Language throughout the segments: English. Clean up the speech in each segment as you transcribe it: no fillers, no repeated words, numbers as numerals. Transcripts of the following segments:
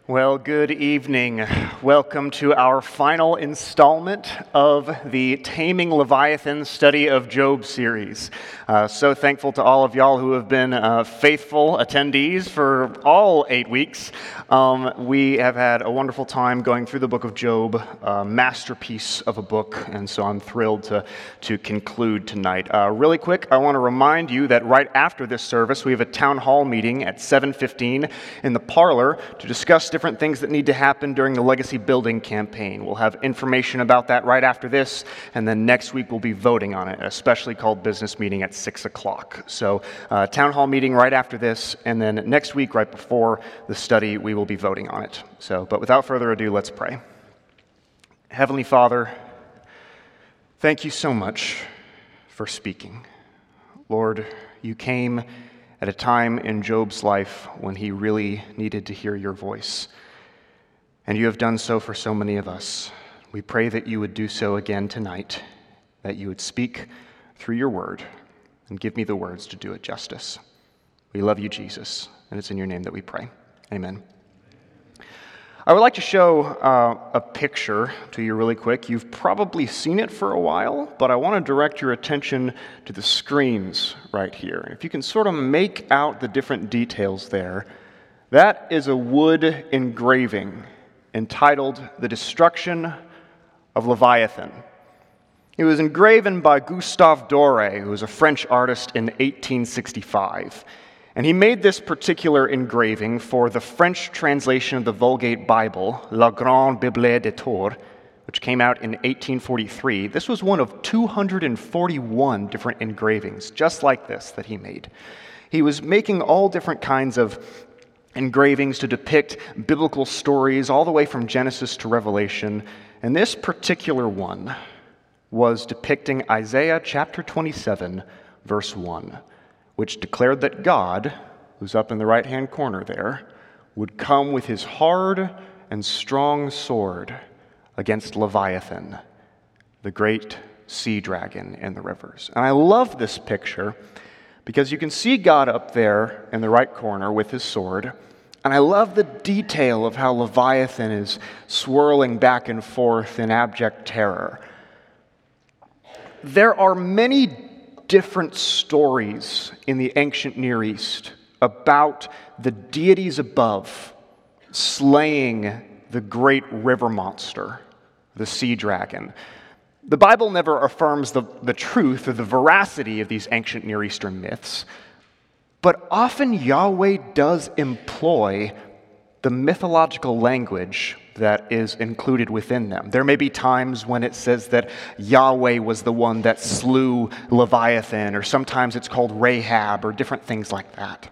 Well, good evening. Welcome to our final installment of the Taming Leviathan Study of Job series. So thankful to all of y'all who have been faithful attendees for all 8 weeks. We have had a wonderful time going through the book of Job, a masterpiece of a book, and so I'm thrilled to conclude tonight. Really quick, I want to remind you that right after this service, we have a town hall meeting at 7:15 in the parlor to discuss different things that need to happen during the Legacy Building campaign. We'll have information about that right after this, and then next week we'll be voting on it, a specially called business meeting at 6 o'clock. So town hall meeting right after this, and then next week, right before the study, we will be voting on it. But without further ado, let's pray. Heavenly Father, thank you so much for speaking. Lord, you came at a time in Job's life when he really needed to hear your voice. And you have done so for so many of us. We pray that you would do so again tonight, that you would speak through your word, and give me the words to do it justice. We love you, Jesus, and it's in your name that we pray. Amen. I would like to show a picture to you really quick. You've probably seen it for a while, but I want to direct your attention to the screens right here. If you can sort of make out the different details there, that is a wood engraving entitled The Destruction of Leviathan. It was engraven by Gustave Doré, who was a French artist in 1865. And he made this particular engraving for the French translation of the Vulgate Bible, La Grande Bible de Tours, which came out in 1843. This was one of 241 different engravings, just like this, that he made. He was making all different kinds of engravings to depict biblical stories, all the way from Genesis to Revelation. And this particular one was depicting Isaiah chapter 27, verse 1. Which declared that God, who's up in the right-hand corner there, would come with his hard and strong sword against Leviathan, the great sea dragon in the rivers. And I love this picture because you can see God up there in the right corner with his sword, and I love the detail of how Leviathan is swirling back and forth in abject terror. There are many different stories in the ancient Near East about the deities above slaying the great river monster, the sea dragon. The Bible never affirms the truth or the veracity of these ancient Near Eastern myths, but often Yahweh does employ the mythological language that is included within them. There may be times when it says that Yahweh was the one that slew Leviathan, or sometimes it's called Rahab, or different things like that.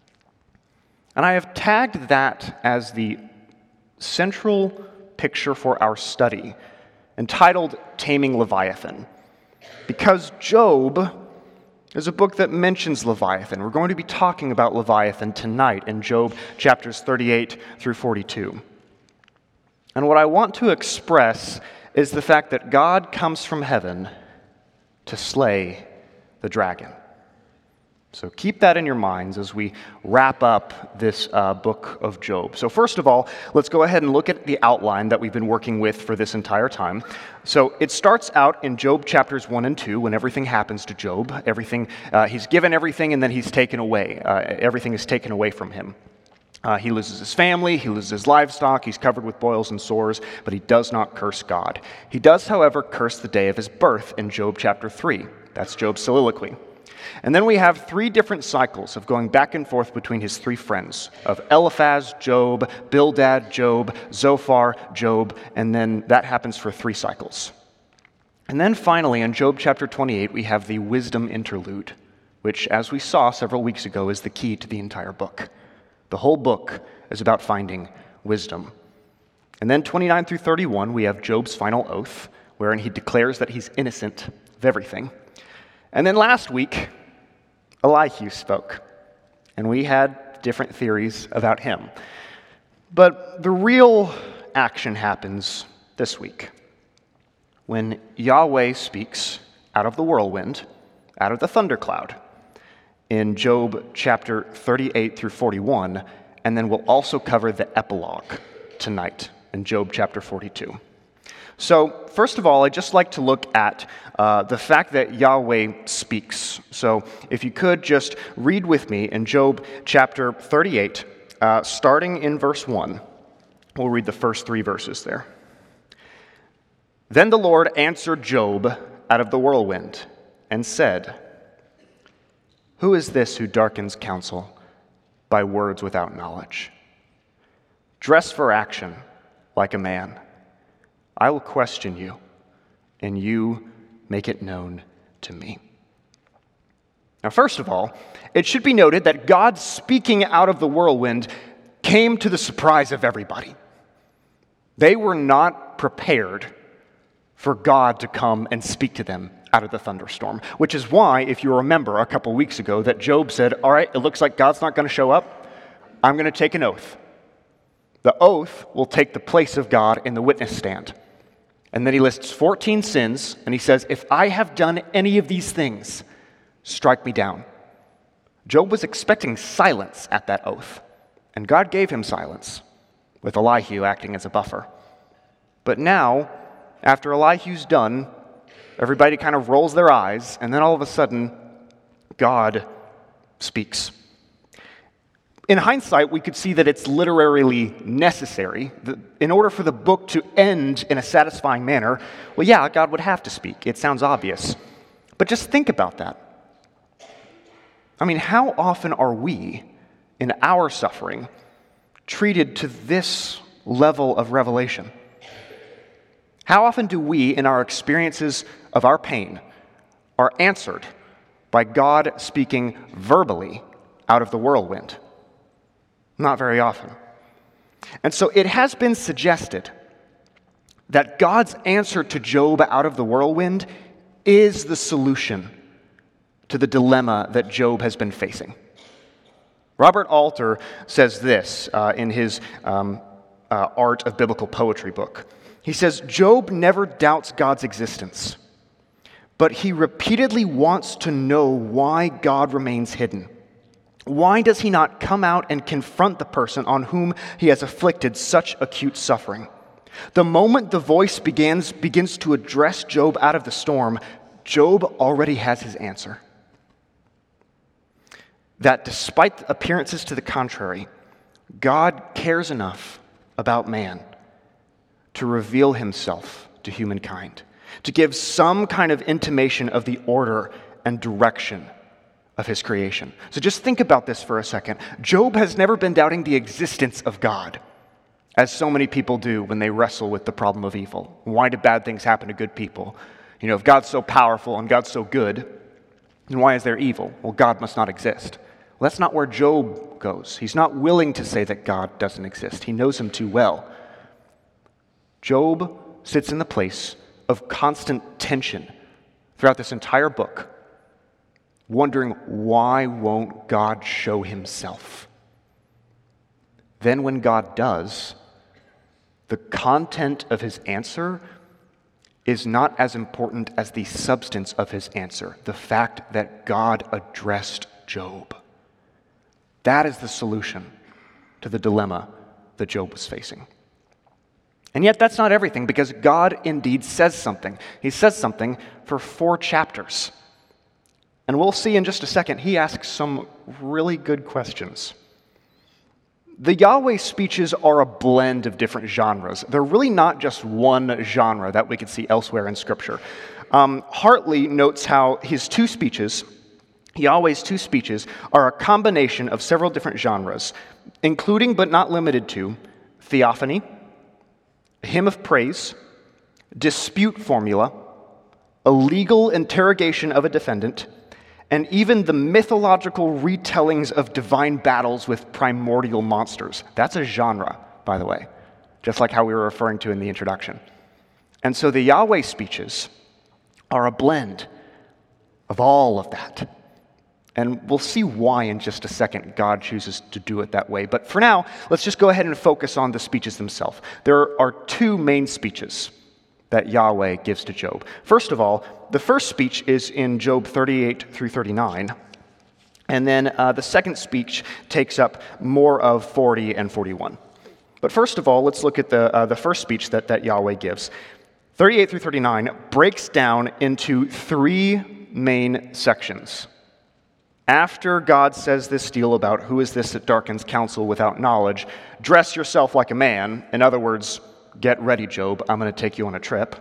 And I have tagged that as the central picture for our study, entitled Taming Leviathan, because Job is a book that mentions Leviathan. We're going to be talking about Leviathan tonight in Job chapters 38 through 42. And what I want to express is the fact that God comes from heaven to slay the dragon. So keep that in your minds as we wrap up this book of Job. So first of all, let's go ahead and look at the outline that we've been working with for this entire time. So it starts out in Job chapters 1 and 2 when everything happens to Job. He's given everything and then he's taken away. Everything is taken away from him. He loses his family, he loses his livestock, he's covered with boils and sores, but he does not curse God. He does, however, curse the day of his birth in Job chapter 3. That's Job's soliloquy. And then we have 3 different cycles of going back and forth between his 3 friends, of Eliphaz, Job, Bildad, Job, Zophar, Job, and then that happens for 3 cycles. And then finally, in Job chapter 28, we have the wisdom interlude, which, as we saw several weeks ago, is the key to the entire book. The whole book is about finding wisdom. And then 29 through 31, we have Job's final oath, wherein he declares that he's innocent of everything. And then last week, Elihu spoke, and we had different theories about him. But the real action happens this week, when Yahweh speaks out of the whirlwind, out of the thundercloud, in Job chapter 38 through 41, and then we'll also cover the epilogue tonight in Job chapter 42. So, first of all, I'd just like to look at the fact that Yahweh speaks. So, if you could just read with me in Job chapter 38, starting in verse 1. We'll read the first 3 verses there. Then the Lord answered Job out of the whirlwind and said, "Who is this who darkens counsel by words without knowledge? Dress for action like a man. I will question you, and you make it known to me." Now, first of all, it should be noted that God speaking out of the whirlwind came to the surprise of everybody. They were not prepared for God to come and speak to them out of the thunderstorm, which is why, if you remember a couple weeks ago, that Job said, all right, it looks like God's not going to show up. I'm going to take an oath. The oath will take the place of God in the witness stand. And then he lists 14 sins, and he says, if I have done any of these things, strike me down. Job was expecting silence at that oath, and God gave him silence, with Elihu acting as a buffer. But now, after Elihu's done, everybody kind of rolls their eyes, and then all of a sudden, God speaks. In hindsight, we could see that it's literally necessary. In order for the book to end in a satisfying manner, well, yeah, God would have to speak. It sounds obvious. But just think about that. I mean, how often are we, in our suffering, treated to this level of revelation? How often do we, in our experiences of our pain, are answered by God speaking verbally out of the whirlwind? Not very often. And so it has been suggested that God's answer to Job out of the whirlwind is the solution to the dilemma that Job has been facing. Robert Alter says this in his Art of Biblical Poetry book. He says, Job never doubts God's existence, but he repeatedly wants to know why God remains hidden. Why does he not come out and confront the person on whom he has afflicted such acute suffering? The moment the voice begins to address Job out of the storm, Job already has his answer. That despite appearances to the contrary, God cares enough about man to reveal himself to humankind, to give some kind of intimation of the order and direction of his creation. So just think about this for a second. Job has never been doubting the existence of God, as so many people do when they wrestle with the problem of evil. Why do bad things happen to good people? You know, if God's so powerful and God's so good, then why is there evil? Well, God must not exist. Well, that's not where Job goes. He's not willing to say that God doesn't exist. He knows him too well. Job sits in the place of constant tension throughout this entire book, wondering why won't God show himself? Then when God does, the content of his answer is not as important as the substance of his answer, the fact that God addressed Job. That is the solution to the dilemma that Job was facing. And yet that's not everything, because God indeed says something. He says something for 4 chapters. And we'll see in just a second, he asks some really good questions. The Yahweh speeches are a blend of different genres. They're really not just one genre that we could see elsewhere in Scripture. Hartley notes how his 2 speeches, Yahweh's 2 speeches, are a combination of several different genres, including but not limited to theophany, hymn of praise, dispute formula, a legal interrogation of a defendant, and even the mythological retellings of divine battles with primordial monsters. That's a genre, by the way, just like how we were referring to in the introduction. And so the Yahweh speeches are a blend of all of that. And we'll see why in just a second God chooses to do it that way. But for now, let's just go ahead and focus on the speeches themselves. There are 2 main speeches that Yahweh gives to Job. First of all, the first speech is in Job 38 through 39. And then the second speech takes up more of 40 and 41. But first of all, let's look at the first speech that Yahweh gives. 38 through 39 breaks down into three main sections. After God says this deal about who is this that darkens counsel without knowledge, dress yourself like a man. In other words, get ready, Job, I'm going to take you on a trip.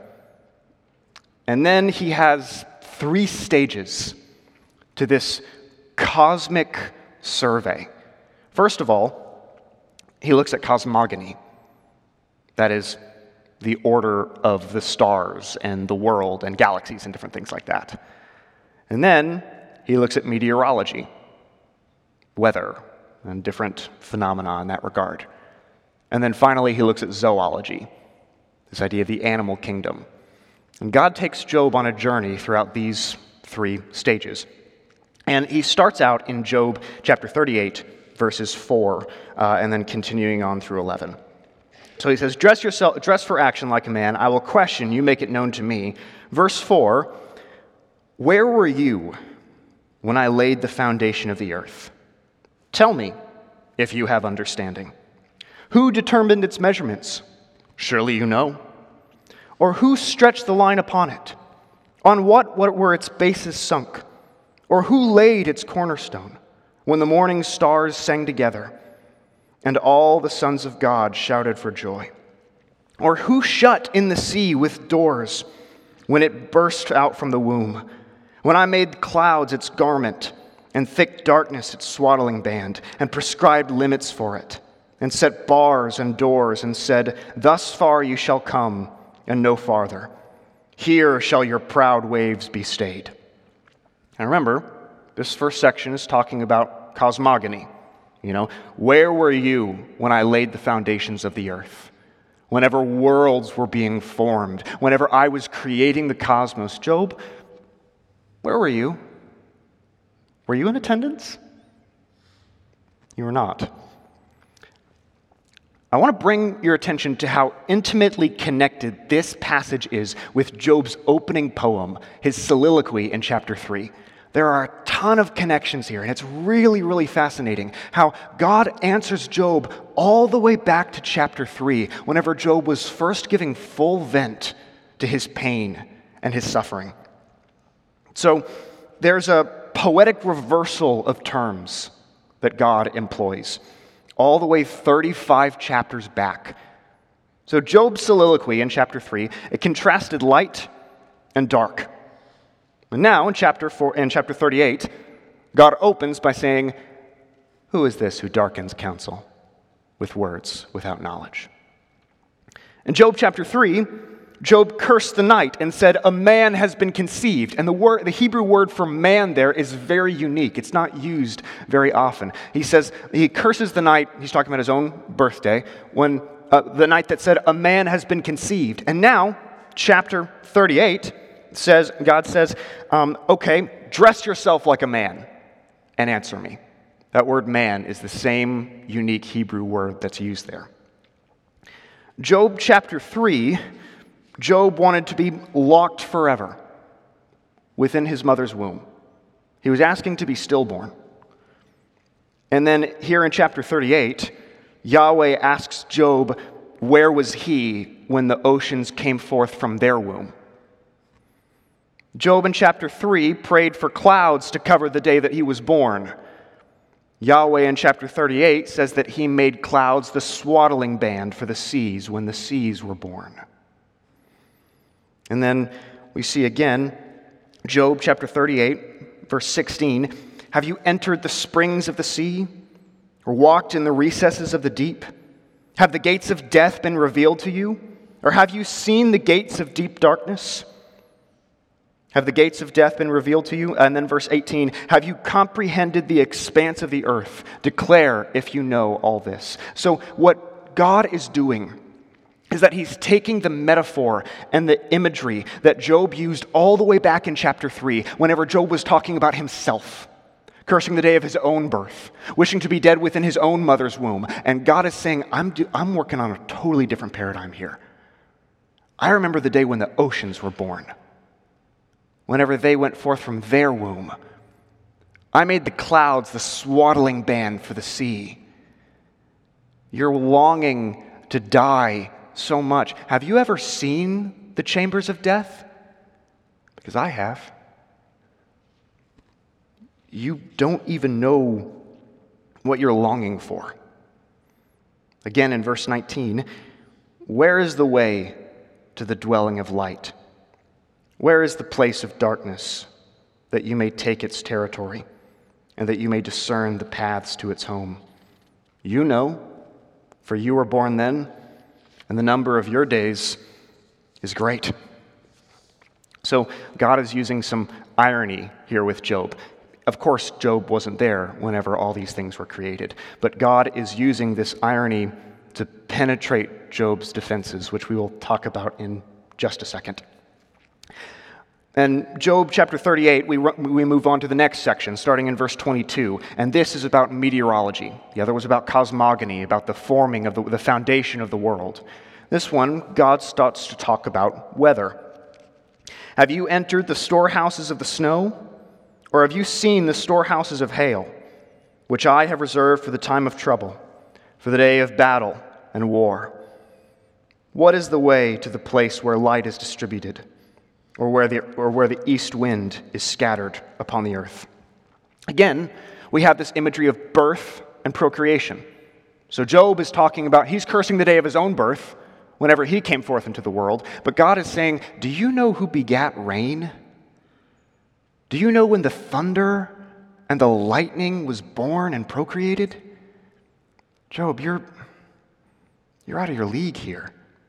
And then he has three stages to this cosmic survey. First of all, he looks at cosmogony. That is, the order of the stars and the world and galaxies and different things like that. And then he looks at meteorology, weather, and different phenomena in that regard. And then finally, he looks at zoology, this idea of the animal kingdom. And God takes Job on a journey throughout these three stages. And he starts out in Job chapter 38, verses 4, and then continuing on through 11. So he says, dress for action like a man. I will question, you make it known to me. Verse 4, where were you when I laid the foundation of the earth? Tell me, if you have understanding. Who determined its measurements? Surely you know. Or who stretched the line upon it? On what were its bases sunk? Or who laid its cornerstone when the morning stars sang together and all the sons of God shouted for joy? Or who shut in the sea with doors when it burst out from the womb? When I made clouds its garment and thick darkness its swaddling band, and prescribed limits for it, and set bars and doors, and said, thus far you shall come, and no farther. Here shall your proud waves be stayed. And remember, this first section is talking about cosmogony. Where were you when I laid the foundations of the earth? Whenever worlds were being formed, whenever I was creating the cosmos, Job, where were you? Were you in attendance? You were not. I want to bring your attention to how intimately connected this passage is with Job's opening poem, his soliloquy in chapter 3. There are a ton of connections here, and it's really, really fascinating how God answers Job all the way back to chapter 3, whenever Job was first giving full vent to his pain and his suffering. So there's a poetic reversal of terms that God employs, all the way 35 chapters back. So Job's soliloquy in chapter 3, it contrasted light and dark. And now in chapter 38, God opens by saying, who is this who darkens counsel with words without knowledge? In Job chapter 3, Job cursed the night and said, a man has been conceived. And the Hebrew word for man there is very unique. It's not used very often. He says, he curses the night, he's talking about his own birthday, when the night that said, a man has been conceived. And now, chapter 38 says, God says, okay, dress yourself like a man and answer me. That word man is the same unique Hebrew word that's used there. Job chapter 3, Job wanted to be locked forever within his mother's womb. He was asking to be stillborn. And then here in chapter 38, Yahweh asks Job, where was he when the oceans came forth from their womb? Job in chapter 3 prayed for clouds to cover the day that he was born. Yahweh in chapter 38 says that he made clouds the swaddling band for the seas when the seas were born. And then we see again, Job chapter 38, verse 16, have you entered the springs of the sea, or walked in the recesses of the deep? Have the gates of death been revealed to you? Or have you seen the gates of deep darkness? Have the gates of death been revealed to you? And then verse 18, have you comprehended the expanse of the earth? Declare if you know all this. So what God is doing is that he's taking the metaphor and the imagery that Job used all the way back in chapter 3, whenever Job was talking about himself, cursing the day of his own birth, wishing to be dead within his own mother's womb. And God is saying, I'm working on a totally different paradigm here. I remember the day when the oceans were born. Whenever they went forth from their womb, I made the clouds the swaddling band for the sea. You're longing to die so much. Have you ever seen the chambers of death? Because I have. You don't even know what you're longing for. Again, in verse 19, where is the way to the dwelling of light? Where is the place of darkness, that you may take its territory, and that you may discern the paths to its home? You know, for you were born then, and the number of your days is great. So God is using some irony here with Job. Of course, Job wasn't there whenever all these things were created, but God is using this irony to penetrate Job's defenses, which we will talk about in just a second. And Job chapter 38, we move on to the next section, starting in verse 22. And this is about meteorology. The other was about cosmogony, about the forming of the foundation of the world. This one, God starts to talk about weather. Have you entered the storehouses of the snow? Or have you seen the storehouses of hail, which I have reserved for the time of trouble, for the day of battle and war? What is the way to the place where light is distributed, or where the east wind is scattered upon the earth? Again, we have this imagery of birth and procreation. So Job is talking about, he's cursing the day of his own birth whenever he came forth into the world. But God is saying, do you know who begat rain? Do you know when the thunder and the lightning was born and procreated? Job, you're out of your league here.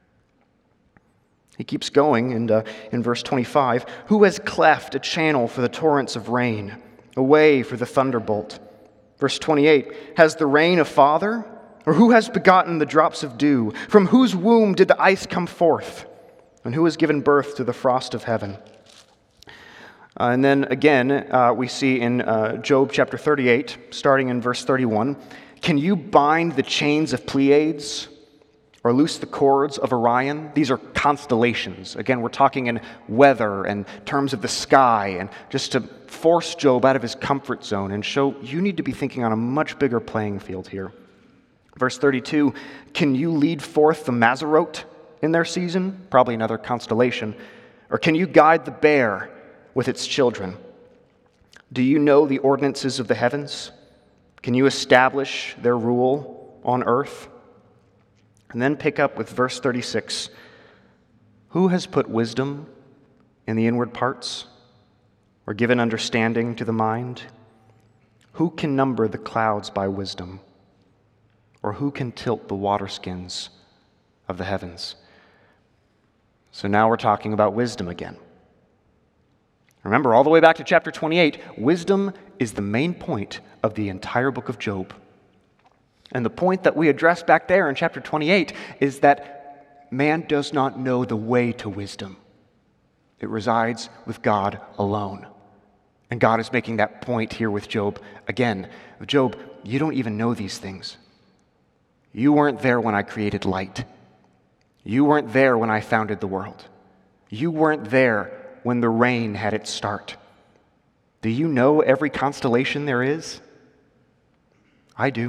He keeps going, and in verse 25, who has cleft a channel for the torrents of rain, a way for the thunderbolt? Verse 28, has the rain a father? Or who has begotten the drops of dew? From whose womb did the ice come forth? And who has given birth to the frost of heaven? And then again, we see in Job chapter 38, starting in verse 31, can you bind the chains of Pleiades or loose the cords of Orion? These are constellations. Again, we're talking in weather and terms of the sky, and just to force Job out of his comfort zone and show you need to be thinking on a much bigger playing field here. Verse 32, can you lead forth the Mazzarote in their season? Probably another constellation. Or can you guide the bear with its children? Do you know the ordinances of the heavens? Can you establish their rule on earth? And then pick up with verse 36. Who has put wisdom in the inward parts, or given understanding to the mind? Who can number the clouds by wisdom, or who can tilt the waterskins of the heavens? So now we're talking about wisdom again. Remember, all the way back to chapter 28, wisdom is the main point of the entire book of Job. And the point that we addressed back there in chapter 28 is that man does not know the way to wisdom. It resides with God alone. And God is making that point here with Job again. Job, you don't even know these things. You weren't there when I created light. You weren't there when I founded the world. You weren't there when the rain had its start. Do you know every constellation there is? I do.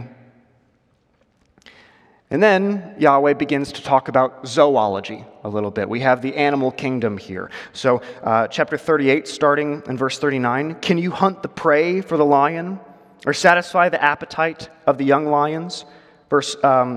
And then Yahweh begins to talk about zoology a little bit. We have the animal kingdom here. So chapter 38, starting in verse 39, can you hunt the prey for the lion, or satisfy the appetite of the young lions? Verse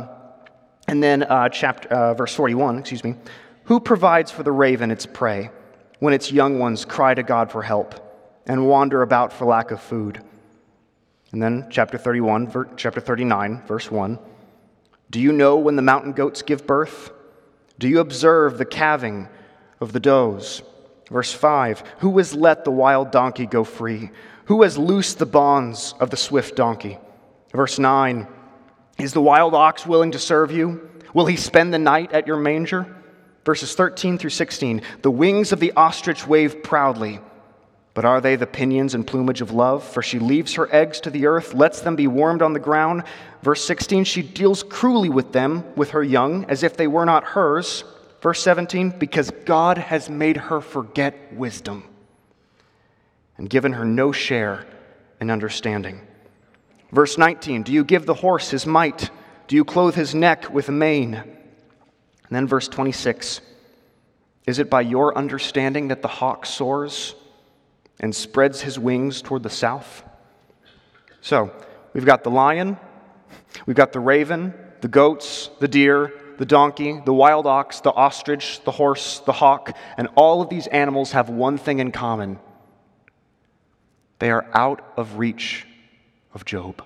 41, who provides for the raven its prey, when its young ones cry to God for help and wander about for lack of food? And then chapter 39, verse 1. Do you know when the mountain goats give birth? Do you observe the calving of the does? Verse 5. Who has let the wild donkey go free? Who has loosed the bonds of the swift donkey? Verse 9. Is the wild ox willing to serve you? Will he spend the night at your manger? Verses 13 through 16. The wings of the ostrich wave proudly, but are they the pinions and plumage of love? For she leaves her eggs to the earth, lets them be warmed on the ground. Verse 16, she deals cruelly with them, with her young, as if they were not hers. Verse 17, because God has made her forget wisdom and given her no share and understanding. Verse 19, do you give the horse his might? Do you clothe his neck with a mane? And then verse 26, is it by your understanding that the hawk soars and spreads his wings toward the south? So, we've got the lion, we've got the raven, the goats, the deer, the donkey, the wild ox, the ostrich, the horse, the hawk, and all of these animals have one thing in common. They are out of reach of Job.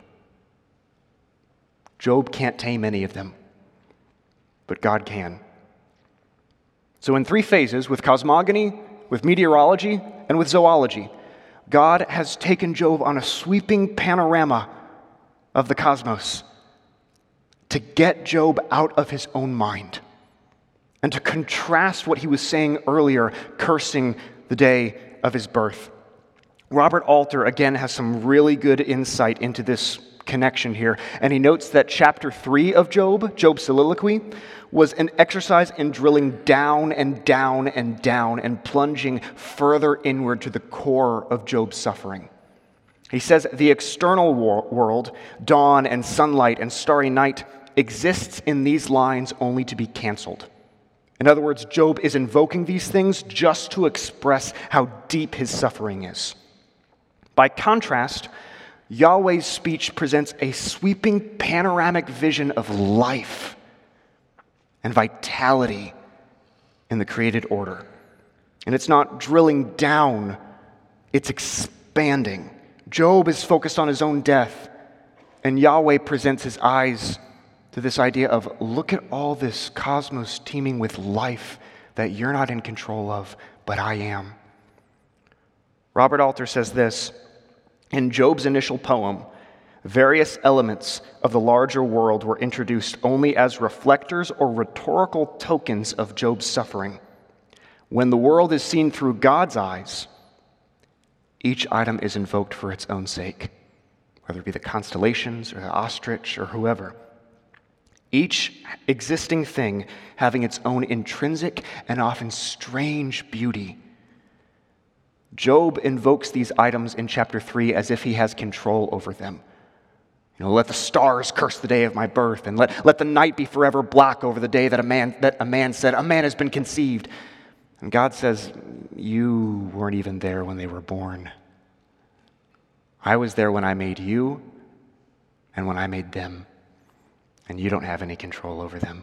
Job can't tame any of them, but God can. So in 3 phases, with cosmogony, with meteorology, and with zoology, God has taken Job on a sweeping panorama of the cosmos to get Job out of his own mind and to contrast what he was saying earlier, cursing the day of his birth. Robert Alter, again, has some really good insight into this connection here, and he notes that chapter 3 of Job's soliloquy, was an exercise in drilling down and down and down and plunging further inward to the core of Job's suffering. He says the external world, dawn and sunlight and starry night, exists in these lines only to be canceled. In other words, Job is invoking these things just to express how deep his suffering is. By contrast, Yahweh's speech presents a sweeping panoramic vision of life and vitality in the created order. And it's not drilling down, it's expanding. Job is focused on his own death, and Yahweh presents his eyes to this idea of, look at all this cosmos teeming with life that you're not in control of, but I am. Robert Alter says this, in Job's initial poem, various elements of the larger world were introduced only as reflectors or rhetorical tokens of Job's suffering. When the world is seen through God's eyes, each item is invoked for its own sake, whether it be the constellations or the ostrich or whoever. Each existing thing having its own intrinsic and often strange beauty. Job invokes these items in chapter 3 as if he has control over them. Let the stars curse the day of my birth, and let the night be forever black over the day that a man said, a man has been conceived. And God says, you weren't even there when they were born. I was there when I made you and when I made them, and you don't have any control over them.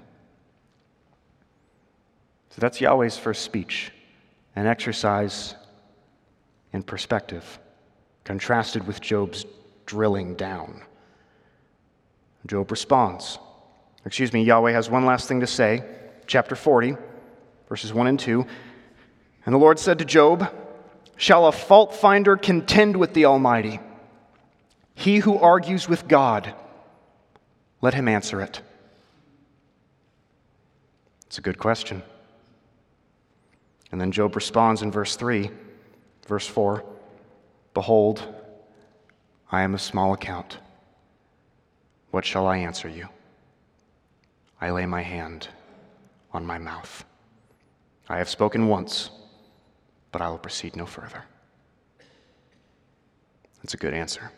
So that's Yahweh's first speech, an exercise in perspective, contrasted with Job's drilling down. Job responds. Yahweh has one last thing to say. Chapter 40, verses 1 and 2. And the Lord said to Job, shall a fault finder contend with the Almighty? He who argues with God, let him answer it. It's a good question. And then Job responds in verse 3. Verse 4, behold, I am of small account. What shall I answer you? I lay my hand on my mouth. I have spoken once, but I will proceed no further. That's a good answer.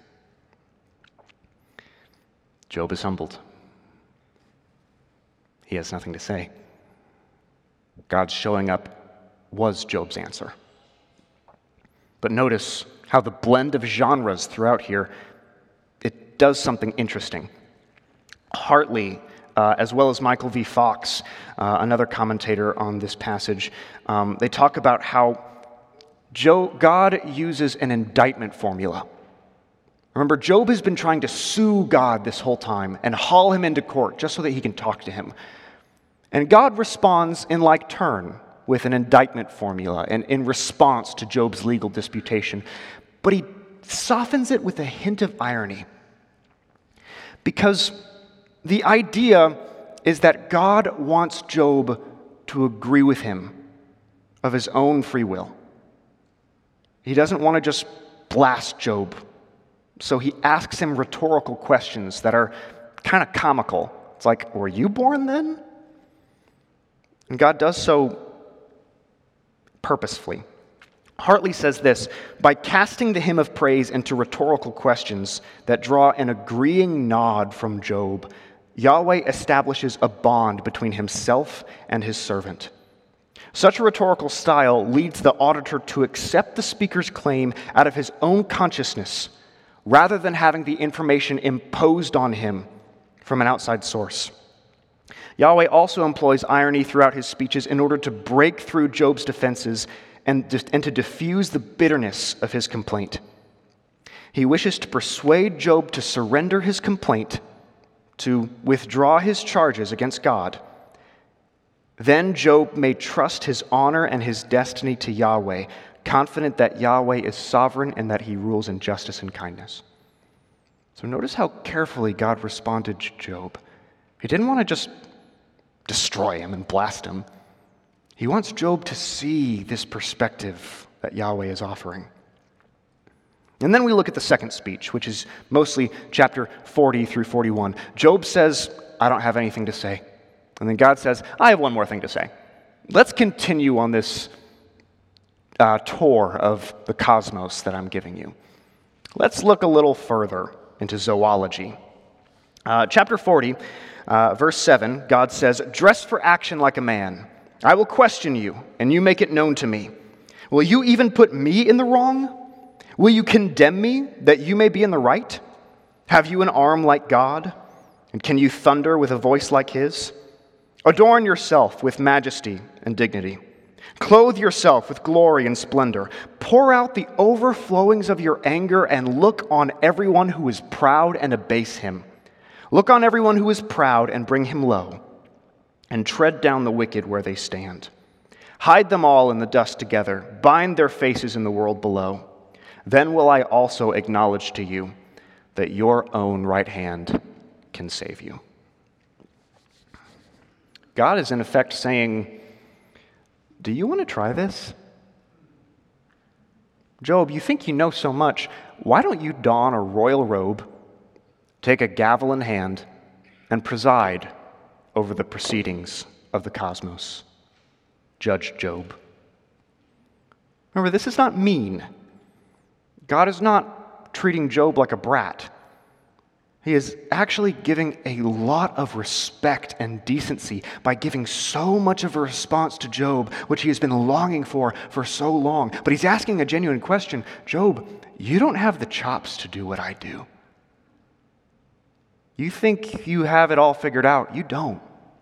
Job is humbled. He has nothing to say. God's showing up was Job's answer. But notice how the blend of genres throughout here, it does something interesting. Hartley, as well as Michael V. Fox, another commentator on this passage, they talk about how God uses an indictment formula. Remember, Job has been trying to sue God this whole time and haul him into court just so that he can talk to him. And God responds in like turn with an indictment formula and in response to Job's legal disputation. But he softens it with a hint of irony. Because the idea is that God wants Job to agree with him of his own free will. He doesn't want to just blast Job. So he asks him rhetorical questions that are kind of comical. It's like, were you born then? And God does so purposefully. Hartley says this: by casting the hymn of praise into rhetorical questions that draw an agreeing nod from Job, Yahweh establishes a bond between himself and his servant. Such a rhetorical style leads the auditor to accept the speaker's claim out of his own consciousness, rather than having the information imposed on him from an outside source. Yahweh also employs irony throughout his speeches in order to break through Job's defenses and to diffuse the bitterness of his complaint. He wishes to persuade Job to surrender his complaint, to withdraw his charges against God. Then Job may trust his honor and his destiny to Yahweh, confident that Yahweh is sovereign and that he rules in justice and kindness. So notice how carefully God responded to Job. He didn't want to just destroy him and blast him. He wants Job to see this perspective that Yahweh is offering. And then we look at the second speech, which is mostly chapter 40 through 41. Job says, I don't have anything to say. And then God says, I have one more thing to say. Let's continue on this tour of the cosmos that I'm giving you. Let's look a little further into zoology. Chapter 40, verse 7, God says, dress for action like a man. I will question you, and you make it known to me. Will you even put me in the wrong? Will you condemn me, that you may be in the right? Have you an arm like God? And can you thunder with a voice like his? Adorn yourself with majesty and dignity. Clothe yourself with glory and splendor. Pour out the overflowings of your anger and look on everyone who is proud and abase him. Look on everyone who is proud and bring him low, and tread down the wicked where they stand. Hide them all in the dust together. Bind their faces in the world below. Then will I also acknowledge to you that your own right hand can save you. God is in effect saying, do you want to try this? Job, you think you know so much. Why don't you don a royal robe, take a gavel in hand, and preside over the proceedings of the cosmos? Judge Job. Remember, this is not mean. God is not treating Job like a brat. He is actually giving a lot of respect and decency by giving so much of a response to Job, which he has been longing for so long. But he's asking a genuine question. Job, you don't have the chops to do what I do. You think you have it all figured out. You don't.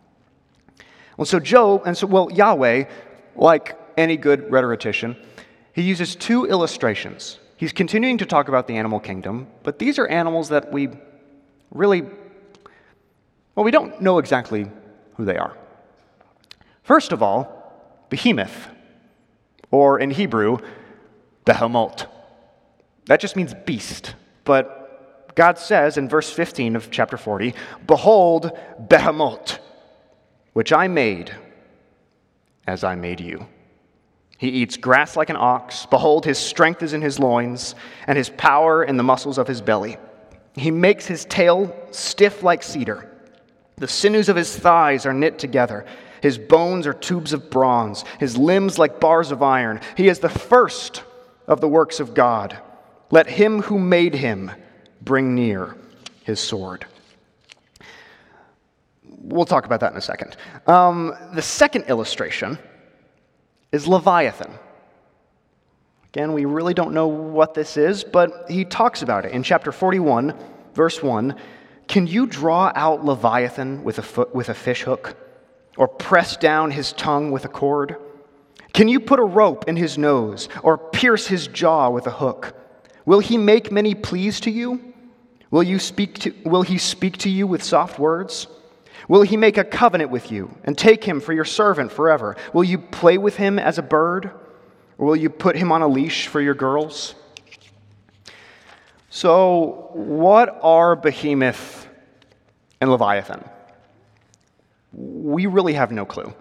Yahweh, like any good rhetorician, he uses two illustrations. He's continuing to talk about the animal kingdom, but these are animals that we don't know exactly who they are. First of all, behemoth, or in Hebrew, behemoth. That just means beast, but God says in verse 15 of chapter 40, behold, behemoth, which I made as I made you. He eats grass like an ox. Behold, his strength is in his loins, and his power in the muscles of his belly. He makes his tail stiff like cedar. The sinews of his thighs are knit together. His bones are tubes of bronze, his limbs like bars of iron. He is the first of the works of God. Let him who made him bring near his sword. We'll talk about that in a second. The second illustration is Leviathan. Again, we really don't know what this is, but he talks about it in chapter 41, verse 1. Can you draw out Leviathan with a fish hook, or press down his tongue with a cord? Can you put a rope in his nose, or pierce his jaw with a hook? Will he make many pleas to you? Will he speak to you with soft words? Will he make a covenant with you and take him for your servant forever? Will you play with him as a bird? Or will you put him on a leash for your girls? So, what are Behemoth and Leviathan? We really have no clue.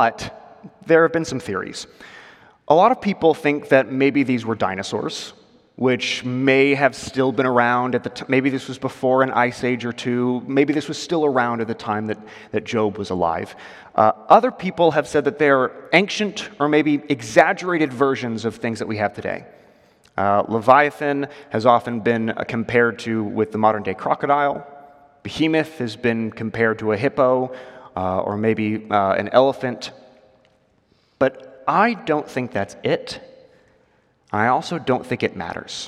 But there have been some theories. A lot of people think that maybe these were dinosaurs, which may have still been around at the time. Maybe this was before an ice age or two. Maybe this was still around at the time that Job was alive. Other people have said that they're ancient or maybe exaggerated versions of things that we have today. Leviathan has often been compared to with the modern day crocodile. Behemoth has been compared to a hippo or maybe an elephant. But I don't think that's it. I also don't think it matters.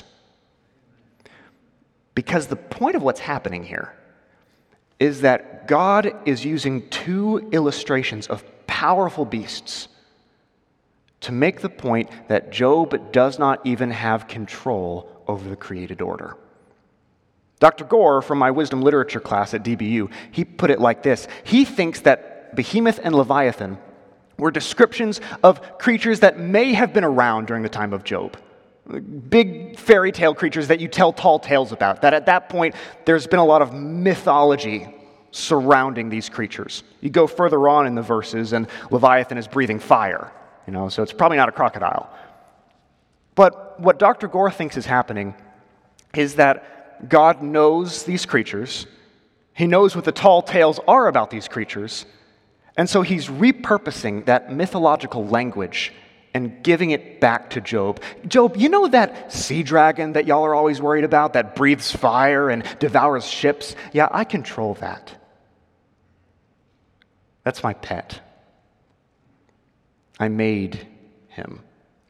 Because the point of what's happening here is that God is using two illustrations of powerful beasts to make the point that Job does not even have control over the created order. Dr. Gore, from my wisdom literature class at DBU, he put it like this. He thinks that Behemoth and Leviathan were descriptions of creatures that may have been around during the time of Job. Big fairy tale creatures that you tell tall tales about, that at that point there's been a lot of mythology surrounding these creatures. You go further on in the verses and Leviathan is breathing fire, so it's probably not a crocodile. But what Dr. Gore thinks is happening is that God knows these creatures. He knows what the tall tales are about these creatures. And so he's repurposing that mythological language and giving it back to Job. Job, you know that sea dragon that y'all are always worried about that breathes fire and devours ships? Yeah, I control that. That's my pet. I made him.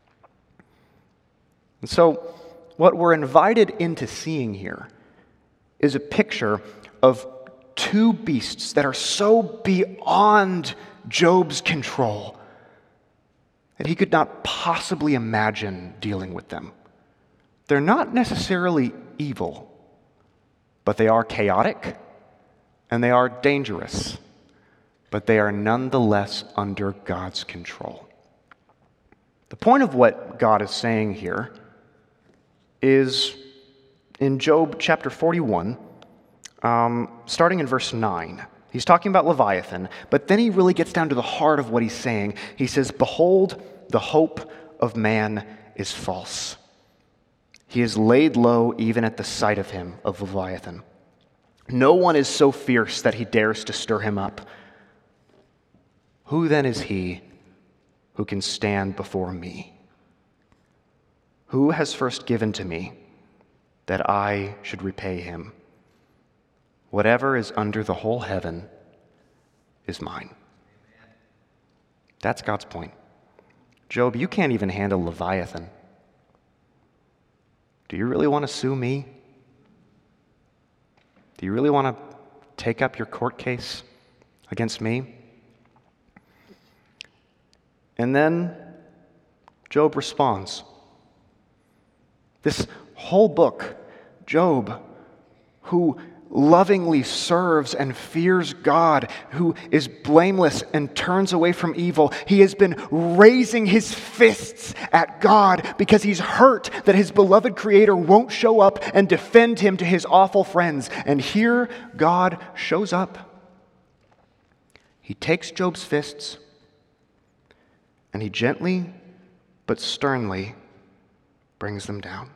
And so what we're invited into seeing here is a picture of two beasts that are so beyond Job's control that he could not possibly imagine dealing with them. They're not necessarily evil, but they are chaotic and they are dangerous, but they are nonetheless under God's control. The point of what God is saying here is in Job chapter 41, starting in verse 9. He's talking about Leviathan, but then he really gets down to the heart of what he's saying. He says, "Behold, the hope of man is false. He is laid low even at the sight of him, of Leviathan. No one is so fierce that he dares to stir him up. Who then is he who can stand before me? Who has first given to me that I should repay him? Whatever is under the whole heaven is mine." That's God's point. Job, you can't even handle Leviathan. Do you really want to sue me? Do you really want to take up your court case against me? And then Job responds. This whole book, Job, who lovingly serves and fears God, who is blameless and turns away from evil. He has been raising his fists at God because he's hurt that his beloved Creator won't show up and defend him to his awful friends. And here God shows up. He takes Job's fists and he gently but sternly brings them down.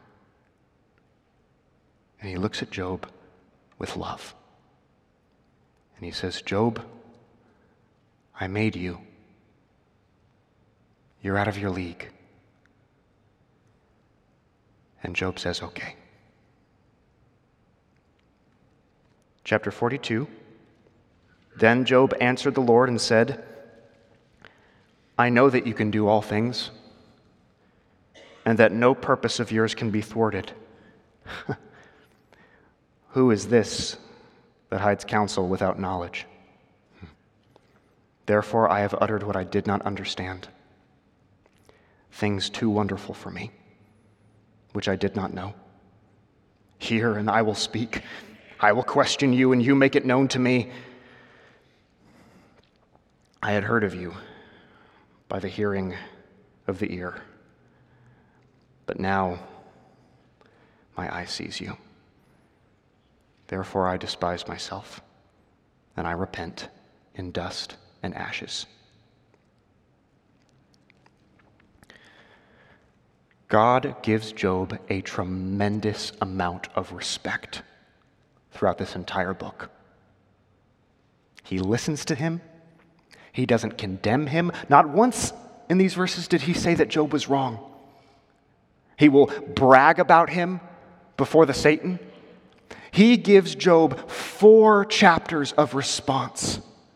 And he looks at Job with love. And he says, "Job, I made you. You're out of your league." And Job says, "Okay." Chapter 42. Then Job answered the Lord and said, "I know that you can do all things, and that no purpose of yours can be thwarted. Who is this that hides counsel without knowledge? Therefore I have uttered what I did not understand, things too wonderful for me, which I did not know. Hear, and I will speak. I will question you, and you make it known to me. I had heard of you by the hearing of the ear, but now my eye sees you. Therefore I despise myself, and I repent in dust and ashes." God gives Job a tremendous amount of respect throughout this entire book. He listens to him. He doesn't condemn him. Not once in these verses did he say that Job was wrong. He will brag about him before the Satan. He gives Job 4 chapters of response.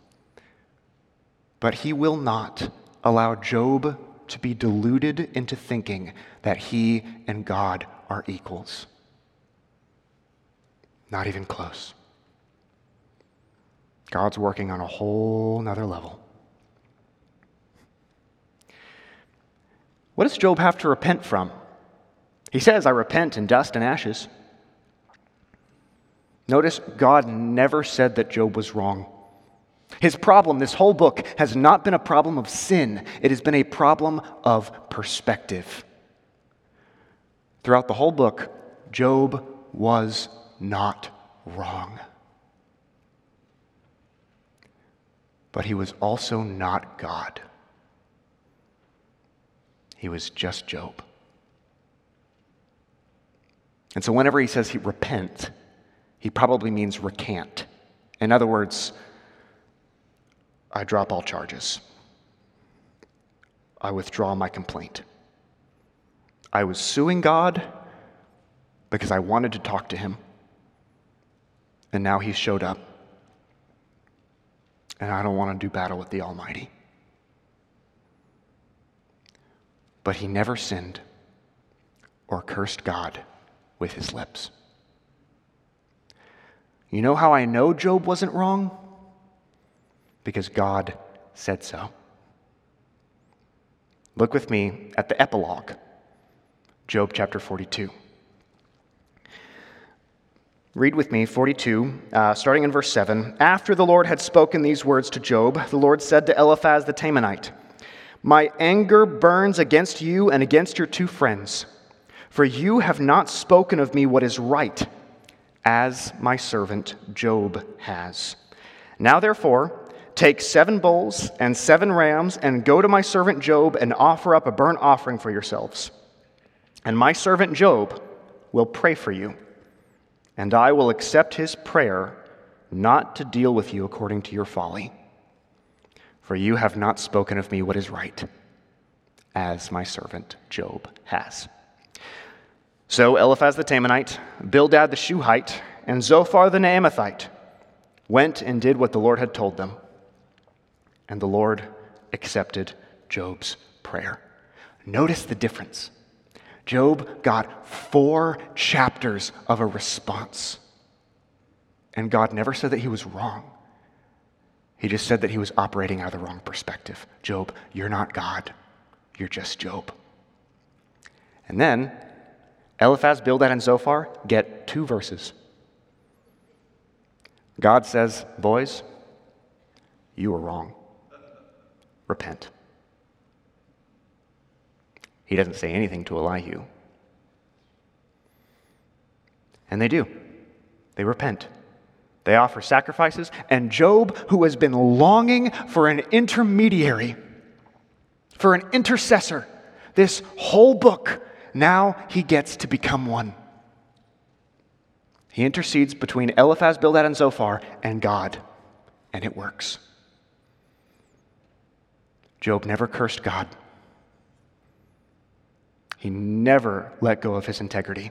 But he will not allow Job to be deluded into thinking that he and God are equals. Not even close. God's working on a whole nother level. What does Job have to repent from? He says, I repent in dust and ashes. Notice God never said that Job was wrong. His problem, this whole book, has not been a problem of sin. It has been a problem of perspective. Throughout the whole book, Job was not wrong. But he was also not God. He was just Job. And so whenever he says he repent, he probably means recant. In other words, I drop all charges. I withdraw my complaint. I was suing God because I wanted to talk to him. And now he showed up. And I don't want to do battle with the Almighty. But he never sinned or cursed God with his lips. You know how I know Job wasn't wrong? Because God said so. Look with me at the epilogue, Job chapter 42. Read with me 42, starting in verse 7. After the Lord had spoken these words to Job, the Lord said to Eliphaz the Temanite, My anger burns against you and against your 2 friends, for you have not spoken of me what is right, as my servant Job has. Now therefore, take 7 bulls and 7 rams and go to my servant Job and offer up a burnt offering for yourselves. And my servant Job will pray for you, and I will accept his prayer not to deal with you according to your folly. For you have not spoken of me what is right, as my servant Job has. So Eliphaz the Temanite, Bildad the Shuhite, and Zophar the Naamathite went and did what the Lord had told them. And the Lord accepted Job's prayer. Notice the difference. Job got 4 chapters of a response. And God never said that he was wrong. He just said that he was operating out of the wrong perspective. Job, you're not God. You're just Job. And then Eliphaz, Bildad, and Zophar get 2 verses. God says, boys, you were wrong. Repent. He doesn't say anything to Elihu. And they do. They repent. They offer sacrifices, and Job, who has been longing for an intermediary, for an intercessor, this whole book, now he gets to become one. He intercedes between Eliphaz, Bildad, and Zophar and God, and it works. Job never cursed God. He never let go of his integrity.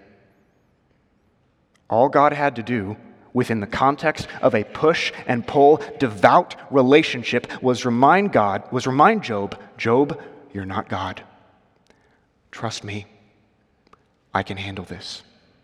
All God had to do, within the context of a push and pull, devout relationship, was remind Job, Job, you're not God. Trust me, I can handle this.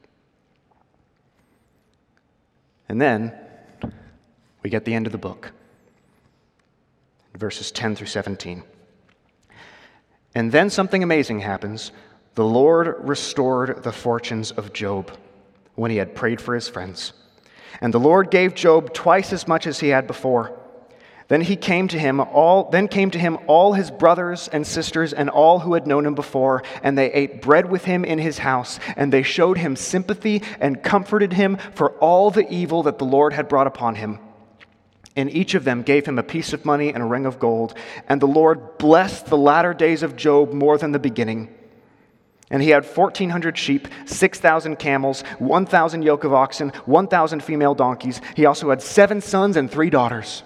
And then we get the end of the book, verses 10 through 17. And then something amazing happens. The Lord restored the fortunes of Job when he had prayed for his friends. And the Lord gave Job twice as much as he had before. Then came to him all his brothers and sisters and all who had known him before, and they ate bread with him in his house, and they showed him sympathy and comforted him for all the evil that the Lord had brought upon him. And each of them gave him a piece of money and a ring of gold. And the Lord blessed the latter days of Job more than the beginning. And he had 1,400 sheep, 6,000 camels, 1,000 yoke of oxen, 1,000 female donkeys. He also had 7 sons and 3 daughters.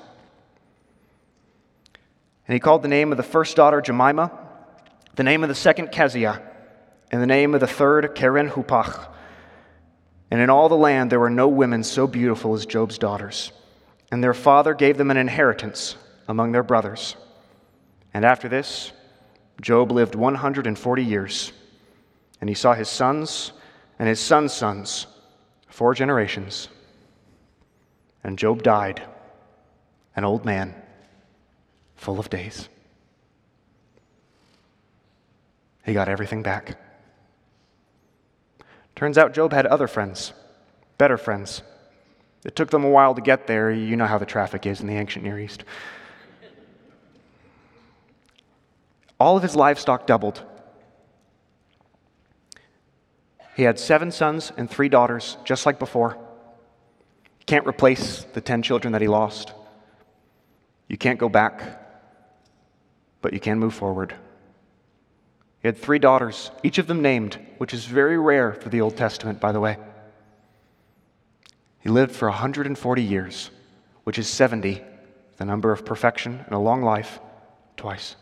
And he called the name of the first daughter Jemimah, the name of the second Keziah, and the name of the third Keren-Hupach. And in all the land there were no women so beautiful as Job's daughters. And their father gave them an inheritance among their brothers. And after this, Job lived 140 years. And he saw his sons and his sons' sons 4 generations. And Job died, an old man, full of days. He got everything back. Turns out Job had other friends, better friends. It took them a while to get there. You know how the traffic is in the ancient Near East. All of his livestock doubled. He had 7 sons and 3 daughters, just like before. Can't replace the 10 children that he lost. You can't go back, but you can move forward. He had 3 daughters, each of them named, which is very rare for the Old Testament, by the way. He lived for 140 years, which is 70, the number of perfection and a long life, twice.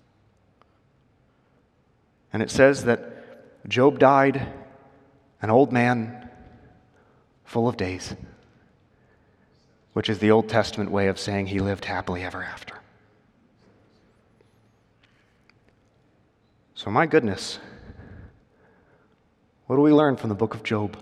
And it says that Job died an old man full of days, which is the Old Testament way of saying he lived happily ever after. So my goodness, what do we learn from the book of Job?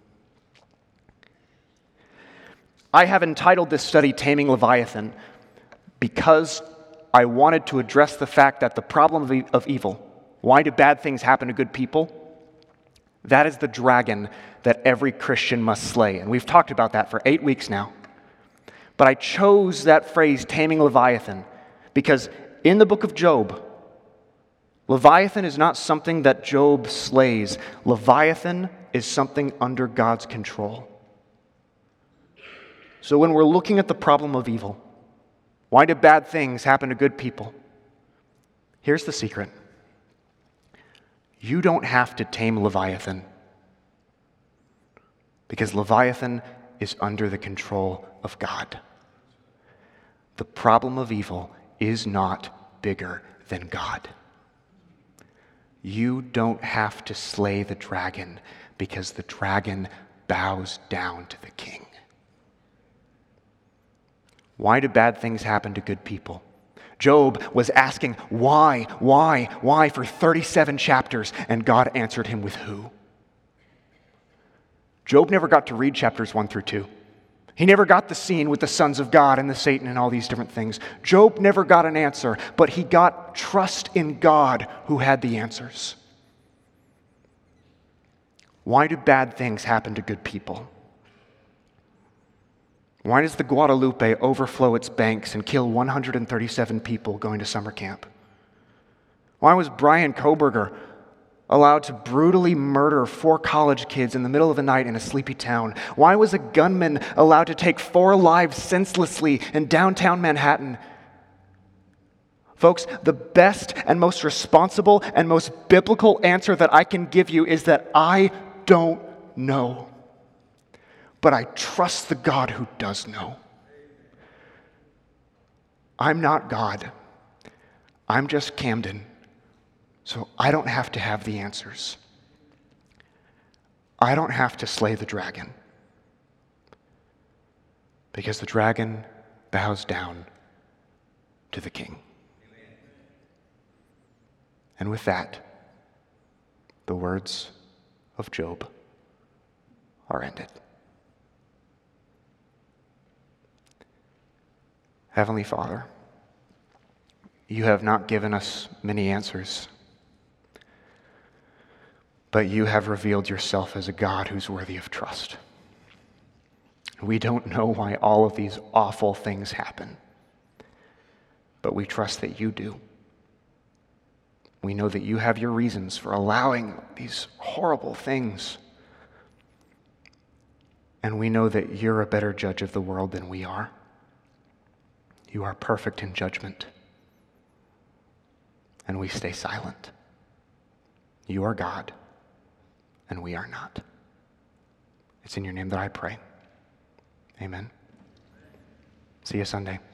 I have entitled this study Taming Leviathan because I wanted to address the fact that the problem of evil, why do bad things happen to good people? That is the dragon that every Christian must slay. And we've talked about that for 8 weeks now. But I chose that phrase, taming Leviathan, because in the book of Job, Leviathan is not something that Job slays. Leviathan is something under God's control. So when we're looking at the problem of evil, why do bad things happen to good people? Here's the secret. You don't have to tame Leviathan, because Leviathan is under the control of God. The problem of evil is not bigger than God. You don't have to slay the dragon, because the dragon bows down to the king. Why do bad things happen to good people? Job was asking why for 37 chapters, and God answered him with who. Job never got to read chapters 1 through 2. He never got the scene with the sons of God and the Satan and all these different things. Job never got an answer, but he got trust in God who had the answers. Why do bad things happen to good people? Why does the Guadalupe overflow its banks and kill 137 people going to summer camp? Why was Brian Koberger allowed to brutally murder 4 college kids in the middle of the night in a sleepy town? Why was a gunman allowed to take 4 lives senselessly in downtown Manhattan? Folks, the best and most responsible and most biblical answer that I can give you is that I don't know. But I trust the God who does know. I'm not God. I'm just Camden. So I don't have to have the answers. I don't have to slay the dragon. Because the dragon bows down to the king. And with that, the words of Job are ended. Heavenly Father, you have not given us many answers, but you have revealed yourself as a God who's worthy of trust. We don't know why all of these awful things happen, but we trust that you do. We know that you have your reasons for allowing these horrible things, and we know that you're a better judge of the world than we are. You are perfect in judgment, and we stay silent. You are God, and we are not. It's in your name that I pray. Amen. See you Sunday.